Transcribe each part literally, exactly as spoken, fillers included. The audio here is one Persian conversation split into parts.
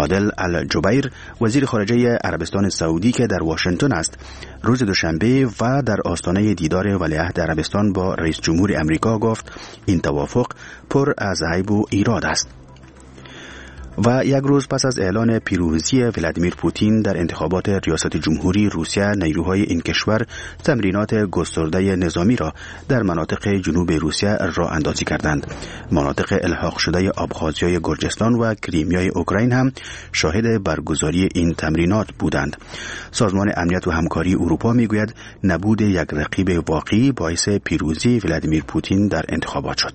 عادل الجبیر وزیر خارجه عربستان سعودی که در واشنگتن است، روز دوشنبه و در آستانه دیدار ولیعهد عربستان با رئیس جمهور امریکا گفت این توافق پر از عیب و ایراد است. و یک روز پس از اعلان پیروزی ولادیمیر پوتین در انتخابات ریاست جمهوری روسیه، نیروهای این کشور تمرینات گسترده نظامی را در مناطق جنوب روسیه راه اندازی کردند. مناطق الحاق شده ابخازیای گرجستان و کریمیای اوکراین هم شاهد برگزاری این تمرینات بودند. سازمان امنیت و همکاری اروپا میگوید نبود یک رقیب واقعی باعث پیروزی ولادیمیر پوتین در انتخابات شد.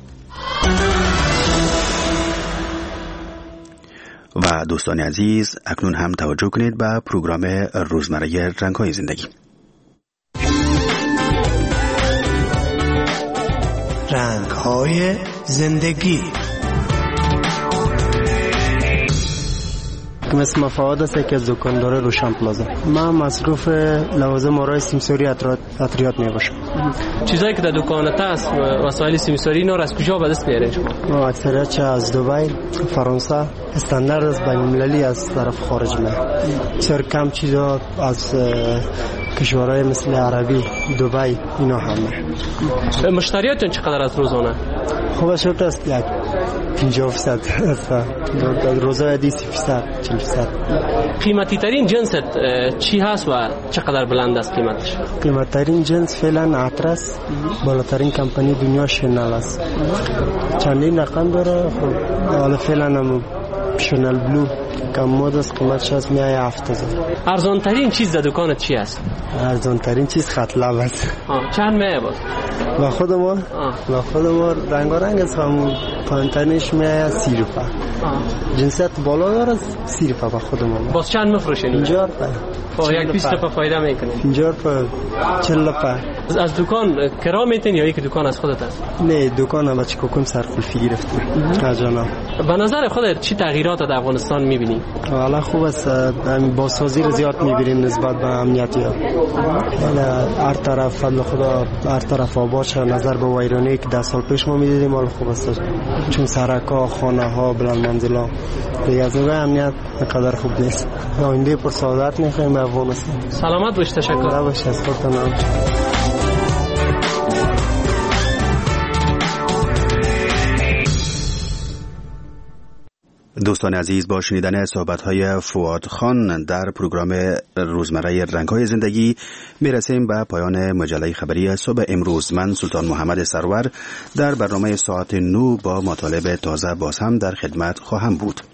و دوستان عزیز، اکنون هم توجه کنید به پروگرام روزمره رنگ‌های زندگی. رنگ‌های زندگی مثل مفاوض است که از دکاندار روشن پلازا. من مصروف لوازم آرای سیمساری اتریات میباشم. چیزایی که در دکانت هست وسایل سیمساری اینا رو از کجا به دست میاری؟ ما اکثریت چه از دبی، فرانسه، استاندارد است، بین المللی از طرف خارج میاد. بسیار کم چیزا از کشورهای مثل عربی، دبی اینا همه. مشتریاتون چقدر از روزانه؟ خوب شد است یک پنجاه فیصد است. روزای دیسی فیصد، چهل فیصد. قیمتی ترین جنست چی هست و چقدر بلند است قیمتش؟ قیمتی ترین جنس فعلا عطرس، بالاترین کمپانی دنیا شنل است. چندین رقم داره. خب حالا فعلا هم شنل بلو کم مود است، قیمتش از میای هفت هزار. ارزان ترین چیز در دکانت چی است؟ ارزان ترین چیز خط لب است. چند میای باز؟ و خود ما و خود ما رنگارنگ است. همون پایین‌ترینش میای سی روپه. جنسیت بالا داره سی روپه با خود ما. باز چند میفروشین؟ پنجاه روپه. خب یک بیست روپه فایده میکنین. پنجاه روپه، چهل روپه. از دکان کرا میتین یا یک دکان از خودت است؟ نه، دکان هم چی کوکم سرکلفی گرفتیم. جانا. به نظر خودت چی تغییرات در افغانستان میبینی؟ والا خوب است. همین بازسازی رو زیاد میبینیم نسبت به امنیتی. والا هر طرف فضل خدا هر طرف آباد شد. نظر به ویرانی که ده سال پیش ما میدیدیم حالا خوب است. چون سرکا، خانه ها، بلند منزلا دیگه از نگاه امنیت قدر خوب نیست. آینده پر سعادت میخوایم به افغانستان. سلامت باش. تشکر. باش از خودتان. دوستان عزیز، با شنیدن صحبت‌های فؤاد خان در پروگرام روزمره رنگ‌های زندگی میرسیم به پایان مجله خبری صبح امروز. من سلطان محمد سرور در برنامه ساعت نه با مطالب تازه باز هم در خدمت خواهم بود.